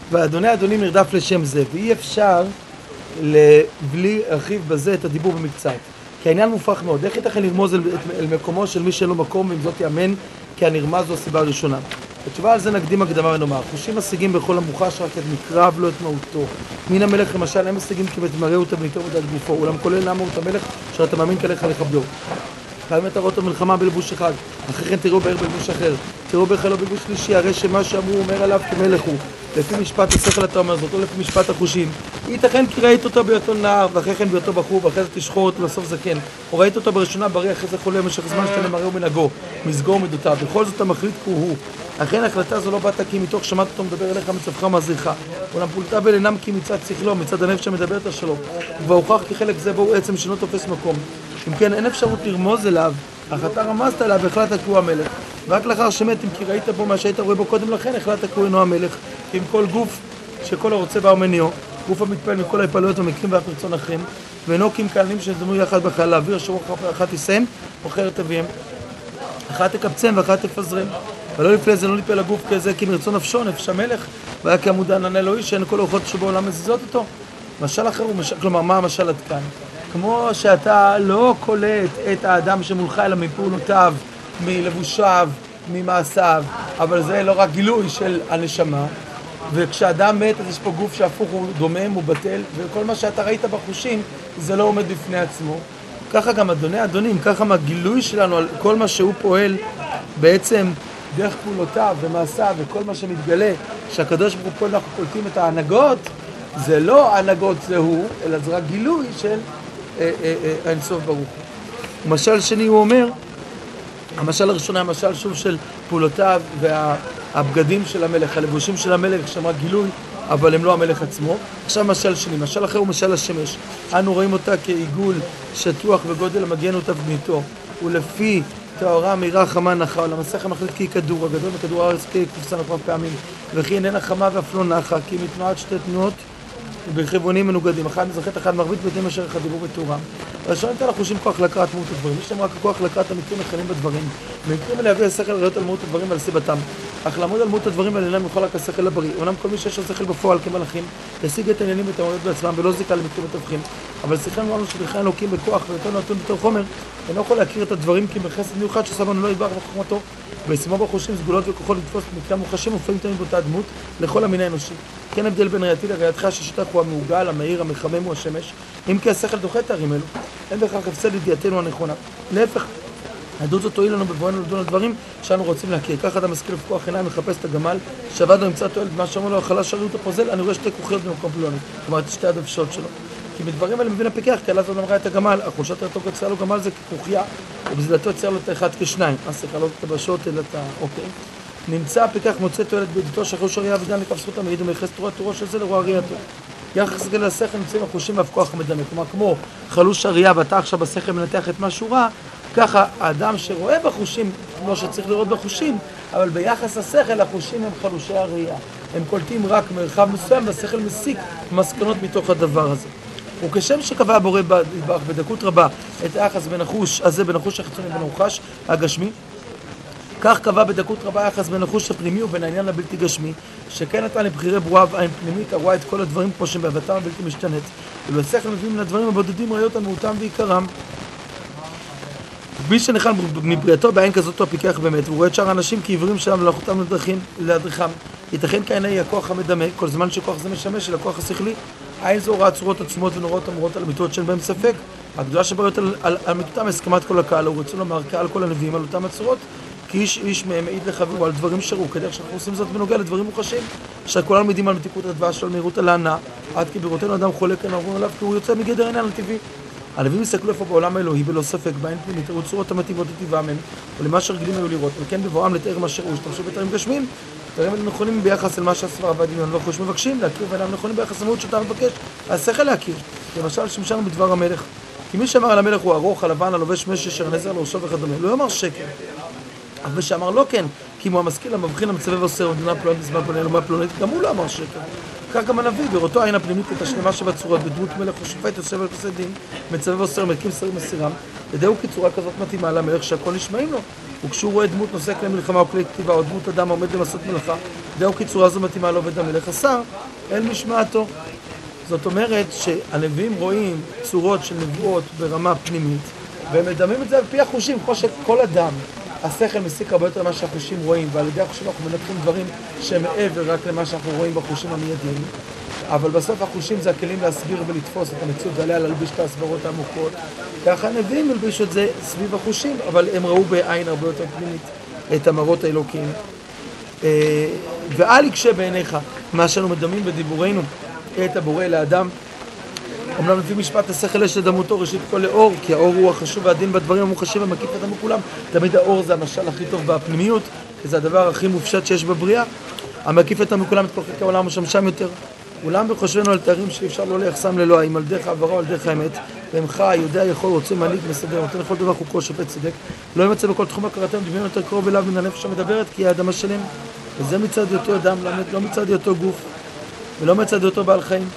ואדוני אדונים נרדף לשם זה, ואי אפשר בלי להרחיב בזה את הדיבור במקצת. כי העניין מופרך מאוד. איך ייתכן לרמוז אל מקומו של מי שאין לו מקום, ואם זאת יאמן, כי הנרמז זו הסיבה הראשונה. התשובה על זה נקדים הקדמה ונאמר. חושים משיגים בכל המוחש רק את מקרא ולא את מהותו. מן המלך למשל, הם משיגים כי מראה אותה וניכר מודעת גופו, אולם כולל למה הוא את המלך, שאתה מאמין כליך לכבדו. חייבים את הראותו מלחמה בלבוש אחד, אחרי כן תראו בעיר בלבוש אחר, תראו בחלו בלבוש שלישי, הרי שמה שאמרו אומר עליו כמלך הוא, לפי משפט השכל אתה אומר זאת, או לפי משפט החושים. ייתכן כי ראית אותו בהיותו נער, ואחרי כן בהיותו בחור, ואחרי זה תשחור אותו לסוף זקן, או ראית אותו בראשונה בריא, אחרי זה חולה, במשך זמן שאתה למראה ומנהגו, מסגור מידותיו, בכל זאת המחליט הוא. אכן ההחלטה זו לא באת כי מתוך שמעת אותו מדבר אליך מצווך ומזריך, אולם פעולתה בל אינם כי מצד שכלו, מצד הנפש שמדברת השלום, וכבר הוכח כי חלק זה בו עצם שאינו תופס מקום. אם כן, אין אפשרות לרמוז אליו, אך אתה רמזת אליו והחלטת כי הוא המלך. רק לאחר שמת, אם כי ראית בו מה שהיית רואה בו קודם לכן, החלטת כי הוא אינו המלך. כי אם כל גוף שכל הרוצה בה ומניעו, גוף המתפעל מכל ההפעלויות והמקרים והפרצון אחרים, ואינו כי אם קהלים שנזדמו יחד בחלל לאוויר, אשר אחת תישאם, אחרת תביהם. אחת תקבצם ואחת תפזרם. ולא לפני זה לא ליפל לגוף כזה, כי מרצון נפשו, נפש המלך, והיה כעמוד הענן אלוהי, שאין כל אורחות שבעולם מזיזות אותו. משל אחר הוא כלומר, מה המשל עד כאן? כמו שאתה לא קולט את האדם שמולך אלא מפעולותיו, מלבושיו, ממעשיו, אבל זה לא רק גילוי של הנשמה, וכשאדם מת אז יש פה גוף שהפוך הוא דומם, הוא בטל, וכל מה שאתה ראית בחושים זה לא עומד בפני עצמו. ככה גם אדוני אדונים, ככה מהגילוי שלנו על כל מה שהוא פועל בעצם דרך פעולותיו ומעשיו וכל מה שמתגלה, שהקדוש ברוך הוא אנחנו קולטים את ההנהגות, זה לא ההנהגות זה הוא, אלא זה רק גילוי של האינסוף ברוך הוא. משל שני הוא אומר, המשל הראשון היה משל שוב של פעולותיו והבגדים של המלך, הלבושים של המלך, שם רק גילוי, אבל הם לא המלך עצמו. עכשיו משל שני, משל אחר הוא משל השמש. אנו רואים אותה כעיגול שטוח וגודל המגן אותה בניתו, ולפי תאורה מהירה חמה נחה, ולמסך המחליט כי היא כדור, הגדול מכדור הארץ כקופסה נקרב פעמים, וכי איננה חמה ואף לא נחה, כי מתנועת שתי תנועות בכיוונים מנוגדים, אחד מזרחית, אחד מרבית, ואתם אשר חדירו בתאורם. ראשון ניתן לחושים כוח לקראת מהות הדברים, יש להם רק כוח לקראת המקרים נכונים בדברים, במקרים להביא השכל לראות על מהות הדברים ועל סיבתם, אך לעמוד על מהות הדברים ועל אינם יכול רק השכל הבריא. אומנם כל מי שיש לו שכל בפועל כמלאכים, ישיג את העניינים ואת המעלות בעצמם ולא זיקה למקרים מתווכים, אבל שכלנו לנו שדרכי אלוקים בכוח ונתנו נתון בתור חומר, אינו יכול להכיר את הדברים כי בחסד מיוחד שעשה בנו לא יתברך בחוכמתו, וישימו בחושים סגולות וכוחות לתפוס מקרים מוחשים מופעים תמיד באותה דמות לכל המין האנושי. כן הבדל בין ראייתי לראייתך ששיטך הוא המעוגל, המאיר, המחמם הוא השמש, אם כי השכל דוחה את הערים אלו, אין בכך הפסד לידיעתנו הנכונה. להפך, עדות זאת תועיל לנו בבואנו לדון על דברים שאנו רוצים להכיר. כך אדם משכיל לפקוח עיניים מחפש את הגמל, שעבד לו ימצא תועלת במה שאומר לו החלש שרירות הפוזל, אני רואה שתי כוחיות במקום פלוני, כלומר את שתי הדוושות שלו. כי מדברים האלה מבין הפיקח, כי עליו זאת אמרה את הגמל, אך חולשת רתו קצרה לו גמל זה ככוכיה, ובזלתו יצייר לו את האחד כשניים. סליחה, לא את הבשות אלא את אוקיי. נמצא הפיקח מוצא תועלת בעדותו שאחרי שראייה ודן לכף זכות המעיד ומייחס תורו של זה לרוע ראייתו. יחס גל השכל נמצאים החושים ואף כוח המדמה. כלומר, כמו חלוש הראייה ואתה עכשיו בשכל מנתח את מה שהוא רע, ככה האדם שרואה בחושים, כמו שצריך לראות בחושים, אבל ביחס השכל החושים הם חלושי הראייה. הם קולטים רק מרחב מסוים והשכל מסיק מסקנות מתוך הדבר הזה. וכשם שקבע הבורא יתברך בדקות רבה את היחס בין החוש הזה, בין החוש החיצוני ובין החוש הגשמי, כך קבע בדקות רבה היחס בין החוש הפנימי ובין העניין הבלתי גשמי, שכן נתן לבחירי ברורה ועין פנימית הרואה את כל הדברים כמו שהם בהווייתם הבלתי משתנית, ובשכל מביאים לדברים הבודדים ראיות על מהותם ועיקרם. מי שנחל מבריאתו בעין כזאת הוא הפיקח באמת, והוא רואה את שאר האנשים כעיוורים שלהם ולאחותם להדריכם. ייתכן כעיני היא הכוח המדמה, כל זמן שכוח זה משמש אל הכוח השכלי. עין זו רואה צורות עצומות ונוראות אמורות על אמיתות שאין בהם ספק. הגדולה שבראיות על אמיתותם הסכמת כל הקהל, הוא רצו לומר קהל כל הנביאים על אותם הצורות, כי איש מהם מעיד לחברו על דברים שראו, כדרך שאנחנו עושים זאת בנוגע לדברים מוחשים, שכולנו מעידים על מתיקות הדבש של מהירות הלענה, עד כי בראותנו אדם חולה כן ערבון עליו, כי הוא יוצא מגדר העניין הטבעי. הנביאים הסתכלו איפה בעולם האלוהי בלא ספק, בעין פנימית, ראו צורות המטיבות לטבעם הם, ולמה שרגילים היו לראות, וכן בבואם לתאר מה שראו, השתמשו בתארים גשמיים, תארים האלה נכונים ביחס אל מה שהסברה והדמיון והחוש מבקשים להכיר, ואינם נכונים ביחס למהות שאתה מבקש, השכל להכיר. למשל, שמשנו בדבר המלך. כי מי שאמר על המלך הוא ארוך, הלבן, הלובש משי, אשר נזר לראשו וכדומה, לא יאמר שקר. אבל מי שאמר לא כן, כי אם הוא המשכיל המבחין המצווה ועושה מדינה פלונית בזמן פלונית ומה פלונית, גם הוא לא אמר שקר. כך גם הנביא, בראותו העין הפנימית את השלמה שבצורות, בדמות מלך ושופט יושב על כיסא דין, מצווה ועושה מקים שרים מסירם, ודאו כי צורה כזאת מתאימה למלך שהכל נשמעים לו. וכשהוא רואה דמות נושא כלי מלחמה או כלי כתיבה או דמות אדם העומד למסות מלאכה, דהו כי צורה זו מתאימה לעובד המלך אסר אל משמעתו. זאת אומרת שהנביאים רואים צורות של נבואות ברמה פנימית והם מדמים את זה על פי החושים, כמו שכל אדם השכל מסיק הרבה יותר למה שהחושים רואים, ועל ידי החושים אנחנו מנתחים דברים שהם מעבר רק למה שאנחנו רואים בחושים המיידיים, אבל בסוף החושים זה הכלים להסביר ולתפוס את המציאות ועליה להלביש את הסברות העמוקות. ככה הנביאים ילבישו את זה סביב החושים, אבל הם ראו בעין הרבה יותר פנימית את המראות האלוקיים. ואל יקשה בעיניך מה שאנו מדמים בדיבורנו את הבורא לאדם. אמנם לפי משפט השכל יש לדמותו ראשית כל לאור, כי האור הוא החשוב והדין בדברים המוחשים ומקיף את כולם. תמיד האור זה המשל הכי טוב בפנימיות, כי זה הדבר הכי מופשט שיש בבריאה. המקיף את כולם את כל חלקי העולם משמשם יותר. אולם בחושבנו על תארים שאי אפשר לא ליחסם לאלוהים, על דרך העברה או על דרך האמת, ועמך יודע יכול רוצה מנהיג מסדר, נותן לכל דבר חוקו שופט צדק, לא ימצא בכל תחום הכרתם דמיון יותר קרוב אליו מן הנפש המדברת, כי האדם השלם, וזה מצד היותו אדם, לא מצד היותו גוף, ולא מצד היותו בעל חיים.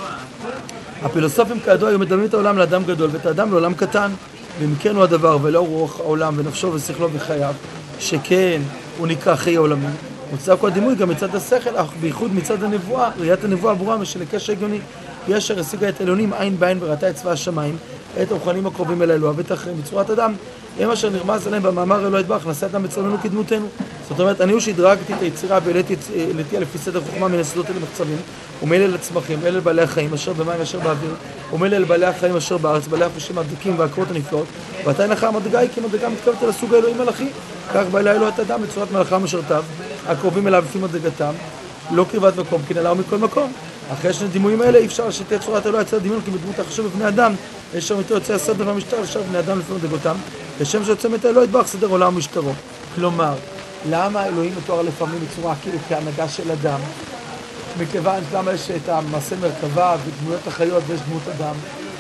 הפילוסופים כידוע היו מדמים את העולם לאדם גדול ואת האדם לעולם קטן, ואם כן הוא הדבר ולא רוח העולם ונפשו ושכלו וחייו, שכן הוא נקרא חיי עולמי. מוצא כל הדימוי גם מצד השכל, אך בייחוד מצד הנבואה, ראיית הנבואה ברורה משל הקשר הגיוני. היא אשר השיגה את העליונים עין בעין וראתה את צבא השמיים, את הרוחנים הקרובים אל האלוה ואת האחרים בצורת אדם, הם אשר נרמז עליהם במאמר אלוה יתברך, נעשה אדם בצלמנו כדמותנו. זאת אומרת, אני הוא שהדרגתי את היצירה והעליתי לפי סדר חוכמה מן היסודות אל המחצבים, ומאלה לצמחים, אלה לבעלי החיים אשר במים אשר באוויר, ומאלה לבעלי החיים אשר בארץ, בעלי החושים הדקים והעקרות הנפלאות, ועתה הנחה המדרגה היא כי מדרגה מתכוונת אל הסוג האלוהים מלאכי, כך בא אלוה את האדם בצורת מלאכה משרתיו, הקרובים אליו לפי מדרגתם, לא קרבת מקום, כי נעלה מכל מקום. אחרי שני דימויים האלה אי אפשר שתהיה צורת אלוה יצא דמיון, כי בדמות החשוב בבני אדם, יש שם איתו יוצא הסדר והמשטר, לשאר בני אדם לפי מדרגותם, כשם שיוצא מאת אלוה יתברך סדר עולם ומשטרו. כלומר, למה אלוהים מתואר לפעמים בצורה כאילו כהנהגה של אדם? מכיוון למה יש את המעשה מרכבה ודמויות החיות ויש דמות אדם?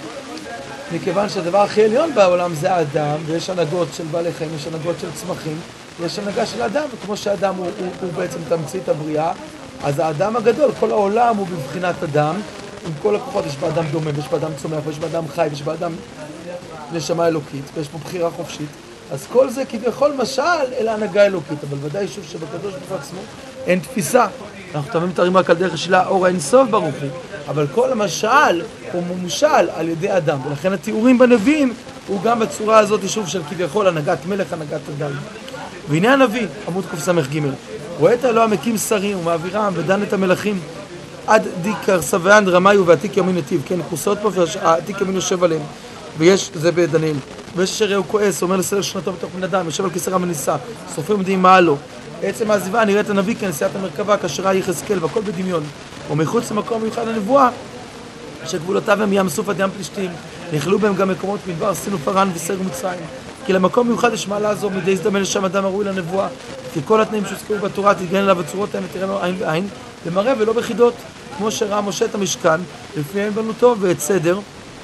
מכיוון שהדבר הכי עליון בעולם זה האדם, ויש הנהגות של בעלי חיים, יש הנהגות של צמחים, יש הנהגה של האדם, וכמו שהאדם הוא בעצם תמצית הבריאה, אז האדם הגדול, כל העולם הוא בבחינת אדם, עם כל הכוחות, יש באדם דומה, ויש באדם צומח, ויש באדם חי, ויש באדם נשמה אלוקית, ויש פה בחירה חופשית. אז כל זה כביכול משל אל ההנהגה אלוקית, אבל ודאי שוב שבקדוש ברוך הוא עצמו אין תפיסה. אנחנו תמיד מתארים רק על דרך השאלה, אור האינסוף ברוך הוא, אבל כל המשל הוא ממשל על ידי אדם, ולכן התיאורים בנביאים הוא גם בצורה הזאת שוב של כביכול הנהגת מלך, הנהגת אדם. והנה הנביא, עמוד קס"ג, רואה את האלוה מקים שרים ומעבירם ודן את המלכים עד דיקר סביין רמיו ועתיק ימין נתיב, כן, כוסות פה ועתיק ימין יושב עליהם, ויש, זה בדניאל, ויש אשר הוא כועס, אומר לסלל שנתו בתוך בן אדם, יושב על כיסא רם ונישא, סופרים יודעים מה לו. עצם העזיבה נראית הנביא כנשיאת המרכבה, כאשר ראה יחזקאל והכל בדמיון, ומחוץ למקום מיוחד הנבואה, שגבולותיו הם ים סוף עד ים פלישתים, נכללו בהם גם מקומות מדבר סין ופרן וסר ומצרים. כי למקום מיוחד יש מעלה זו, מדי הזדמן לשם אדם הראוי לנבואה, כי כל התנאים שהוזכרו בתורה תתגן אליו בצורות ההם ותראינו עין ועין, במראה ולא בחידות, כמו שראה משה את המשכן, לפניהם בנותו ואת סדר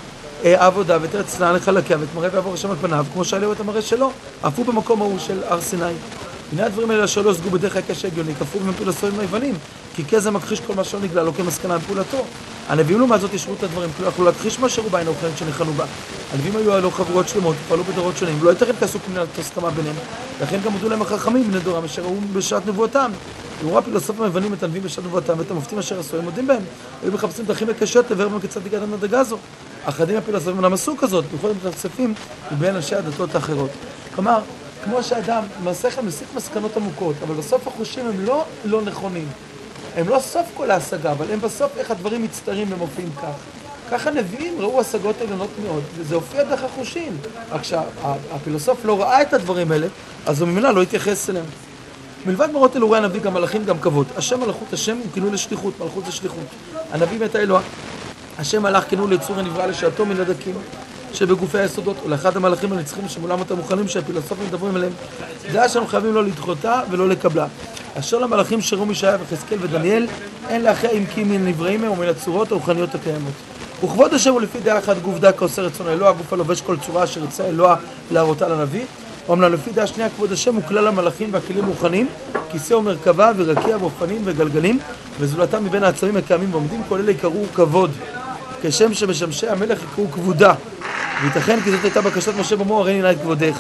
העבודה ואת ארץ צנעה לחלקיה, ואת מראה ועבור השם על פניו, כמו שעליהו את המראה שלו, אף הוא במקום ההוא של הר סיני. הנה הדברים האלה אשר לא הושגו בדרך הקש הגיוני, כפרו בפילוסופים היוונים, כי כזה מכחיש כל מה שלא נגלה, לא כמסקנה בפעולתו. הנביאים לעומת זאת ישרו את הדברים, כאילו יכלו להכחיש מה שראו בעין האוכלת שניחנו בה. הנביאים היו עלו חברות שלמות, פעלו בדורות שונים, לא ייתכן כעסו כמנהלת הסכמה ביניהם, לכן גם הודו להם החכמים בני דורם אשר ראו בשעת נבואתם. יראו הפילוסופים היוונים את הנביאים בשעת נבואתם ואת המופתים אשר עשו, הם מודים בהם. היו מחפשים דרכים וקשות לבאר בהם כיצד הגעתם לדרגה זו. אחדים הפילוסופים אינם עשו כזאת, בכל מתרצפים מבין אנשי הדתות האחרות. כלומר, כמו שאדם מהשכל מסיק מסקנות עמוקות, אבל בסוף החושים הם לא נכונים. הם לא סוף כל ההשגה, אבל הם בסוף איך הדברים מצטרים ומופיעים כך. ככה נביאים ראו השגות עליונות מאוד, וזה הופיע דרך החושים. רק שהפילוסוף לא ראה את הדברים האלה, אז הוא ממילא לא התייחס אליהם. מלבד מראות אלוהי הנביא גם מלאכים גם כבוד. השם מלאכות השם הוא כינוי לשליחות, מלאכות זה שליחות. הנביא מת האלוה, השם מלאך כינוי ליצור הנברא לשעתו מן הדקים שבגופי היסודות, ולאחד המלאכים הנצחים שמולם אותם מוכנים שהפילוסופים מדברים עליהם. זה אשר חייבים לא לדחותה ולא לקבלה. אשר למלאכים שראו מישעיה וחזקאל ודניאל, אין לאחיה אם כי מן הנבראים הם ומן הצורות הרוחניות הקיימות. וכבוד השם הוא לפי דעה אחת גוף דק כעושה רצון אלוה, הגוף הלובש כל צורה אשר ירצה אלוה להראותה לנביא. אומנם לפי דעה שנייה כבוד השם הוא כלל המלאכים והכלים מוכנים, כיסא ומרכבה ורקיע ואופנים וגלגלים, וזולתם מבין העצמים הקיימים ועומדים, כל אלה יקראו כבוד, כשם שמשמשי המלך יקראו כבודה. וייתכן כי זאת הייתה בקשת משה במו הראיני נא את כבודיך.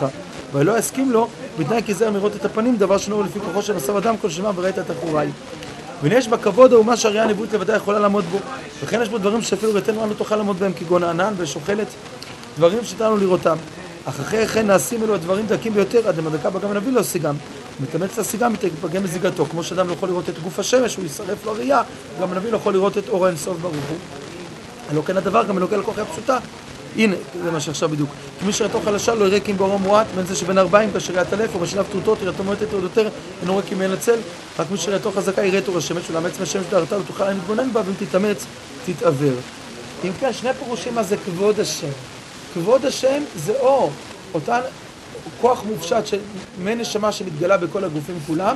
ולא יסכים לו, בתנאי כי זהר מראות את הפנים, דבר שנור לפי כוחו של עשו אדם כל שמע וראית את אחוריי. והנה יש בכבוד האומה שהראייה הנבואית לבדה יכולה לעמוד בו, וכן יש בו דברים שאפילו ראיתנו לא תוכל לעמוד בהם, כגון הענן ושוחלת, דברים שתנו לראותם. אך אחרי כן נעשים אלו הדברים דקים ביותר, עד למדקה בגם הנביא לא השיגם. מתאמץ להשיגם, מתפגם בזיגתו, כמו שאדם לא יכול לראות את גוף השמש, הוא ישרף לו ראייה, גם הנביא לא יכול לראות את אור האינסוף ברוך הוא. הלא כן הדבר, גם אלוקי לכוח הפשוטה. הנה, זה מה שעכשיו בדיוק. כי מי שראיתו חלשה לא יראה כי אם באורו מועט, בין זה שבין 40 כאשר יהיה הטלף, או בשלב תרותות, יראתו מועטת עוד יותר, אינו רואה כי מי ינצל. רק מי שראיתו חזקה יראה את אור השמש, ולאמץ מהשמש דהרתה ותוכל להתבונן בה, ואם תתאמץ, תתעוור. אם כן, שני פירושים מה זה כבוד השם. כבוד השם זה אור, אותן כוח מופשט של מין נשמה שמתגלה בכל הגופים כולם,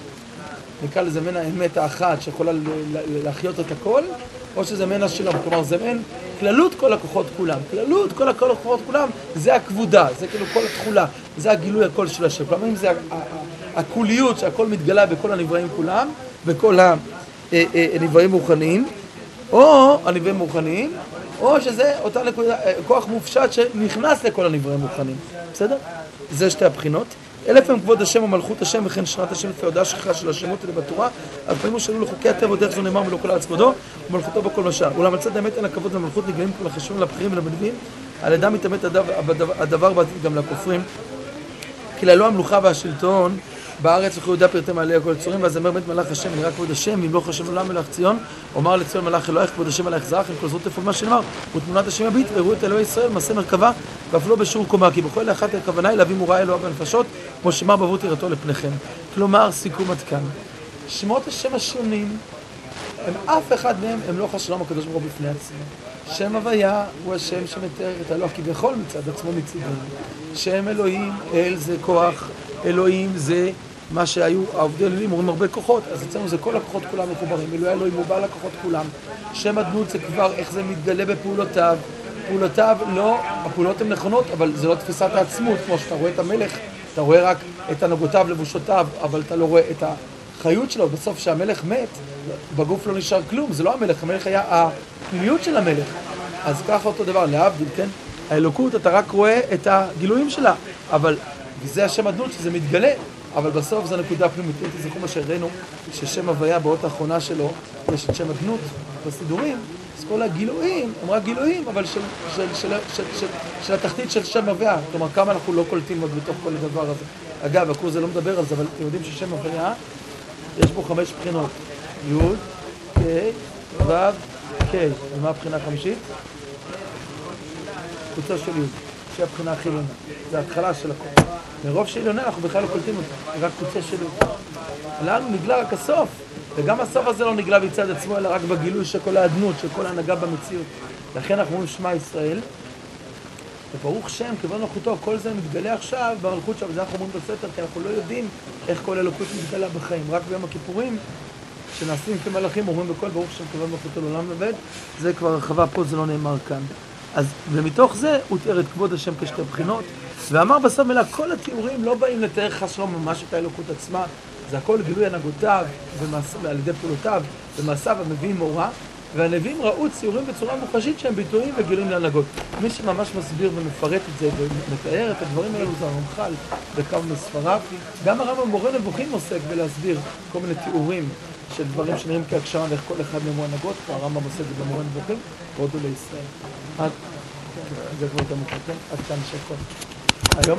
נקרא לזה מין האמת האחת שיכולה להחיות את הכל, או שזה מין השלום, כלומר זה מין כללות כל הכוחות כולם, כללות כל הכוחות כולם, זה הכבודה, זה כאילו כל התחולה, זה הגילוי הכל של השם, כלומר אם זה הכוליות שהכל מתגלה בכל הנבראים כולם, בכל הנבראים מוכנים, או הנבראים מוכנים, או שזה אותה נקודה, כוח מופשט שנכנס לכל הנבראים מוכנים, בסדר? זה שתי הבחינות. אלף הם כבוד השם ומלכות השם וכן שנת השם לפי הודעה שכחה של השמות האלה בתורה, על פעמים הושאלו לחוקי הטבע דרך זו נאמר ולא כל הארץ כבודו ומלכותו בכל משל. אולם על צד האמת אין הכבוד והמלכות נגלים כל החשובים לבחירים ולמנהיגים, על ידם מתאמת הדבר בעתיד גם לכופרים. כי ללא המלוכה והשלטון בארץ וכי יהודה פרטי מעלי הכל צורים, ואז אמר בית מלאך השם נראה כבוד השם, ואם לא חשב עולם מלאך ציון, אומר לציון מלאך אלוהיך כבוד השם מלאך זרח, עם כל זאת תפול מה שנאמר, ותמונת השם הביט, והראו את אלוהי ישראל מעשה מרכבה, ואף לא בשיעור קומה, כי בכל לאחת הכוונה היא להביא מוראה אלוהה בנפשות, כמו שמר בעבור תיראתו לפניכם. כלומר, סיכום עד כאן. שמות השם השונים, הם אף אחד מהם הם לא חשלום הקדוש ברוך הוא בפני עצמו. שם הוויה הוא השם שמתאר את אלוה כביכול מצד עצמו מצידנו. שם אלוהים, אל זה כוח, אלוהים זה מה שהיו העובדי אלילים, אומרים הרבה כוחות, אז אצלנו זה כל הכוחות כולם מחוברים, אלוהים הוא בעל הכוחות כולם. שם הדמות זה כבר איך זה מתגלה בפעולותיו, פעולותיו לא, הפעולות הן נכונות, אבל זה לא תפיסת העצמות, כמו שאתה רואה את המלך, אתה רואה רק את הנהגותיו, לבושותיו, אבל אתה לא רואה את החיות שלו, בסוף שהמלך מת, בגוף לא נשאר כלום, זה לא המלך, המלך היה הפנימיות של המלך, אז ככה אותו דבר, להבדיל, כן? האלוקות, אתה רק רואה את הגילויים שלה, אבל זה השם הדמות שזה מתגלה, אבל בסוף זה נקודה פנימית. אם תזכרו מה שהראינו, ששם הוויה באות האחרונה שלו, יש את שם הדמות בסידורים, אז כל הגילויים, הם רק גילויים, אבל של התחתית של שם הוויה. כלומר, כמה אנחנו לא קולטים עוד בתוך כל הדבר הזה. אגב, הקורס זה לא מדבר על זה, אבל אתם יודעים ששם הוויה, יש בו 5 בחינות. י', ק', ו', ק'. ומה הבחינה החמישית? קבוצה של י'. שהיא הבחינה הכי עליונה. זה ההתחלה של הכל. מרוב שהיא עליונה אנחנו בכלל לא קולטים אותה. רק קבוצה של י'. לנו נגלה רק הסוף. וגם הסוף הזה לא נגלה מצד עצמו, אלא רק בגילוי של כל האדנות, של כל ההנהגה במציאות. לכן אנחנו אומרים שמע ישראל. וברוך שם, כבוד מלכותו, כל זה מתגלה עכשיו במלכות שם. וזה אנחנו אומרים בסתר, כי אנחנו לא יודעים איך כל אלוקות מתגלה בחיים. רק ביום הכיפורים, שנעשים כמלאכים, אומרים בכל ברוך שם, כבוד מלכותו לעולם לבד. זה כבר הרחבה פה, זה לא נאמר כאן. אז, ומתוך זה הוא תיאר את כבוד השם כשתי בחינות, ואמר בסוף מילה, כל התיאורים לא באים לתאר חס לא ממש את האלוקות עצמה, זה הכל גילוי הנהגותיו, ועל ידי פעולותיו, ומעשיו המביאים מורה, והנביאים ראו ציורים בצורה מוחשית שהם ביטויים וגילויים להנהגות. מי שממש מסביר ומפרט את זה ומתאר את הדברים האלו זה הרמח"ל בכמה מספריו. גם הרמב"ם מורה נבוכים עוסק בלהסביר כל מיני תיאורים של דברים שנראים כהגשמה ואיך כל אחד מהם הוא הנהגות, הרמב"ם עוסק במורה נבוכים, ועוד לישראל. זה כבר את המוחקים, עד כאן שקות.